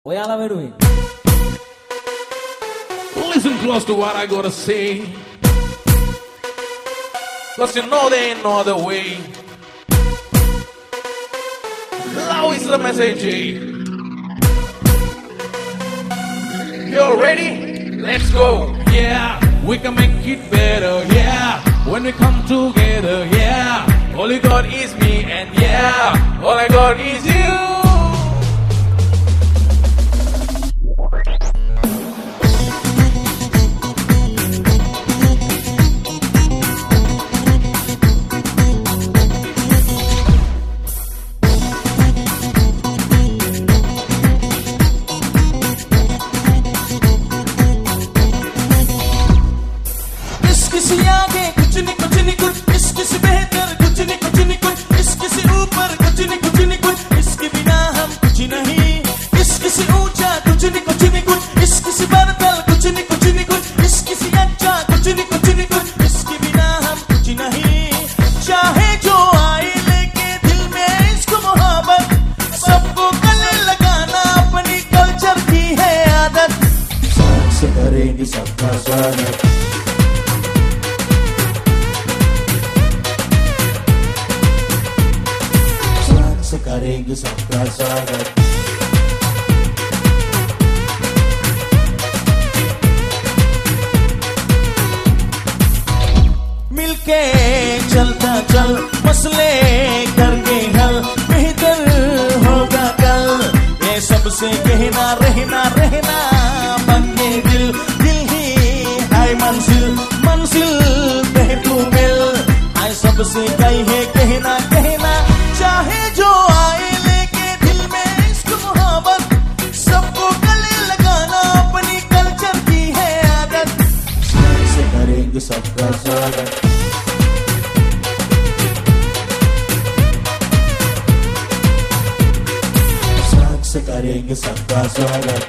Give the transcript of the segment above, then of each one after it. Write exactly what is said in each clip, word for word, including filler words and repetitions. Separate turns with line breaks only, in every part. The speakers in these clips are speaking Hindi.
ඔයාලා වෙනුවෙන්.
Listen close to what I gotta say, cause you know there ain't no other way. Love is the message. You ready? Let's go. Yeah, we can make it better. Yeah, when we come together. Yeah, all you got is me, and yeah, all I got is you.
किसी आगे कुछ नहीं कुछ नहीं कुछ, इसके से बेहतर कुछ नहीं कुछ नहीं कुछ, इसके से ऊपर कुछ नहीं कुछ नहीं कुछ, इसके बिना हम कुछ नहीं, इसके से ऊंचा कुछ नहीं कुछ नहीं कुछ, इसके से बरतर कुछ नहीं कुछ नहीं कुछ, इसके से अच्छा कुछ नहीं कुछ नहीं कुछ, इसके बिना हम कुछ नहीं। चाहे जो आए लेके दिल में इसको मोहब्बत, सबको गले लगाना अपनी कल्चर की है आदत।
से करेंगे सबका स्वागत, से करेंगे सबका स्वागत।
मिलके चलता चल, मसले करके हल, बेहतर होगा कल। ये सबसे कहना रहना रहना बंदे दिल, दिल ही है मंजिल, मंजिल पे तू मिल। आए सबसे कही है कहना कहना, चाहे जो आए लेके दिल में इसको मोहब्बत, सबको गले लगाना अपनी कल्चर की है आदत।
से करेंगे सबका स्वागत, से करेंगे सबका स्वागत।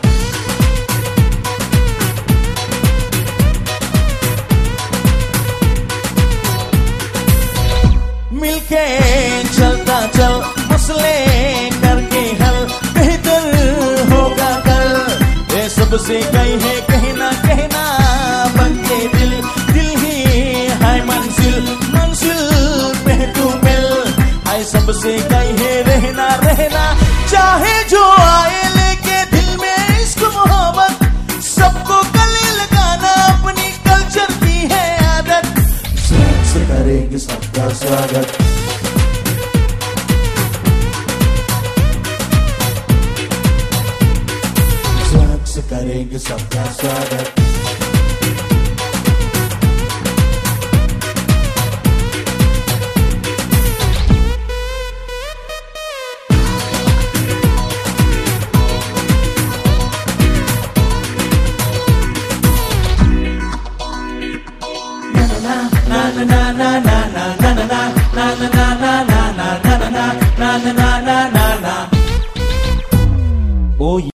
मिलके चलता चल, मसले करके हल, बेहतर होगा कल। ये सबसे कही है कहना कहना बनके दिल, दिल ही है मंजिल, मंजिल पे तू मिल। आए सबसे कही है रहना रहना, चाहे जो आए लेके दिल में इसको मोहब्बत, सबको गले लगाना अपनी कल्चर की है आदत।
से करेंगे सबका स्वागत, से करेंगे सबका स्वागत।
Na na na na na na